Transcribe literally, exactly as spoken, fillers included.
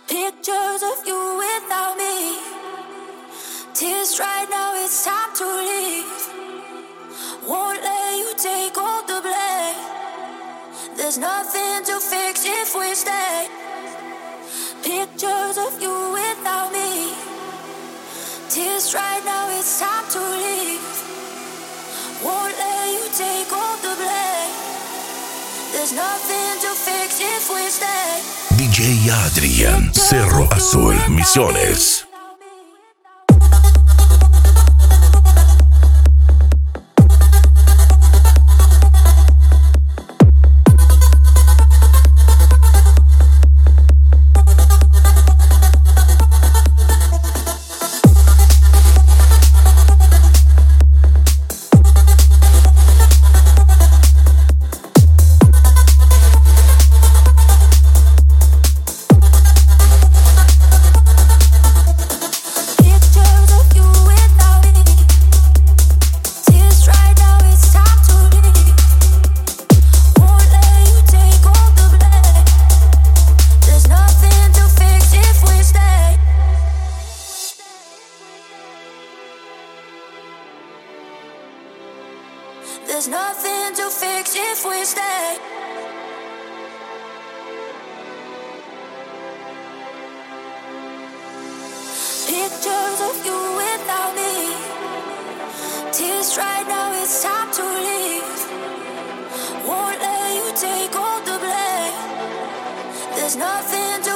Pictures of you without me. Tears right now, it's time to leave. Won't let you take all the blame. There's nothing to fix if we stay. Pictures of you without me. Tears right now, it's time to leave. Won't let you take all the blame. There's nothing to fix if we stay. D J Adrian, Cerro Azul, Misiones. There's nothing to fix if we stay. Pictures of you without me. Tears right now, it's time to leave. Won't let you take all the blame. There's nothing to